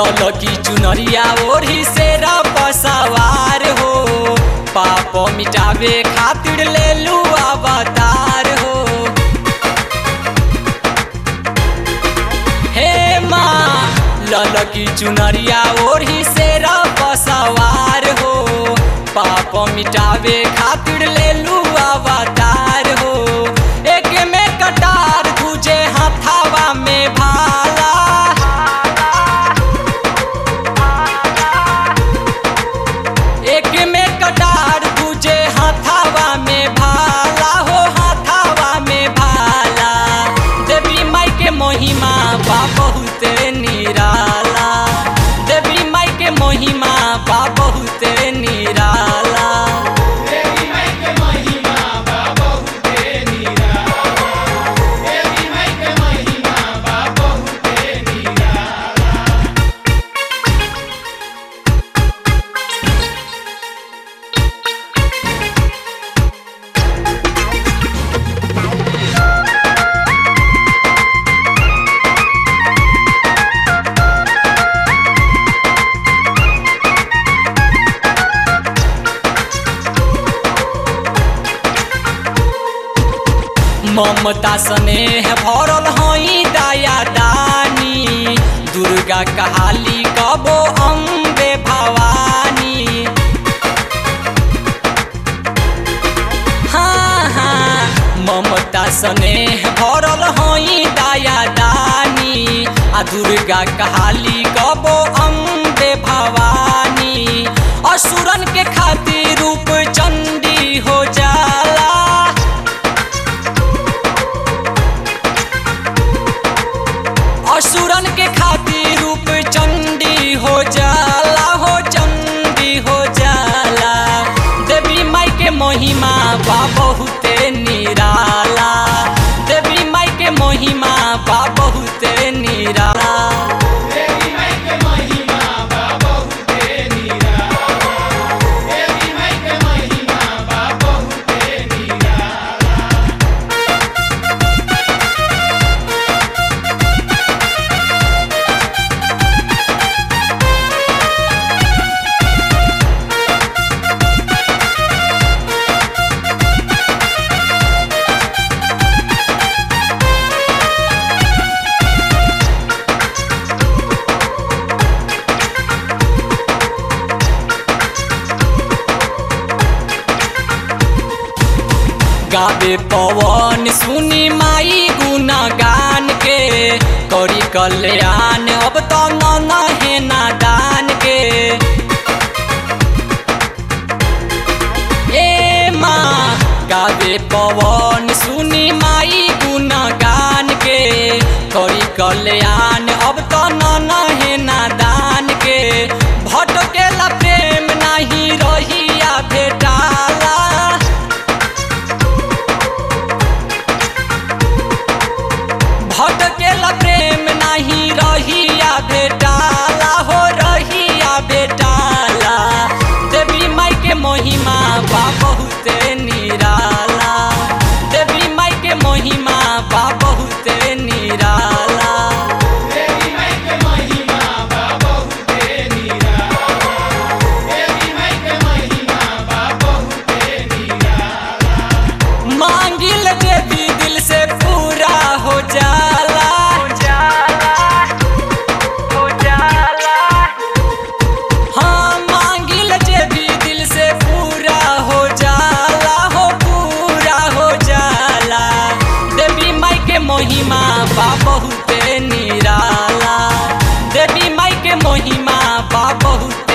ललकी चुनरिया ओढ़ी से सवार हो, पाप मिटावे खातिर ले लू अवतार हो। हे माँ ललकी चुनरिया ओढ़ी से सवार हो, पाप मिटावे खातिर ले लू अवतार हो। एक में कटार तुझे हाथावा में भाला, एक में कटार तुझे हाथावा में भाला हो, हाथावा में भाला। देवी माई के महिमा बा बहुत निराला, देवी माई के महिमा बा बहुत निराला। देवी माई के महिमा बा बहुत निराला, देवी माई के महिमा बा बहुत निराला। ममता स्नेह भरल हई दया दानी, दुर्गा कहाली कबो अम्बे भवानी। हाँ हाँ ममता स्नेह भरल हई दया दानी, आ दुर्गा कहाली कबो अम्बे भवानी। असुरन के खातिर रूप चंडी हो जाला, असुरन के खातिर रूप चंडी हो जाला हो, चंडी हो जाला। देवी माई के महिमा बा बहुत निराला, देवी माई के महिमा बा बहुत निराला। देवी माई के महिमा बा बहुत निराला, देवी माई के महिमा बा बहुत निराला। गावे पवन सुनी माई गुणगान के, करी कल्याण अब तो नहे नादान के। ए माँ गावे पवन सुनी माई गुणगान के, करी कल्याण अब तो नहे नादान के। भटकेला प्रेम नहीं रहिया भेटाला, भटकेला प्रेम नहीं रहिया भेटाला हो, रहिया भेटाला। देवी माई के महिमा बा बहुत निराला, देवी माई के महिमा बा बहुत निराला। देवी माई के महिमा बा बहुत निराला, देवी माई के महिमा बा बहुत निराला। मांगिल देवी दिल से पूरा हो जाला, हो जाला, हो जाला। हाँ मांगिल देवी दिल से पूरा हो जाला हो, पूरा हो जाला। देवी माई के महिमा बा बहुत निराला, देवी माई के महिमा बा बहुत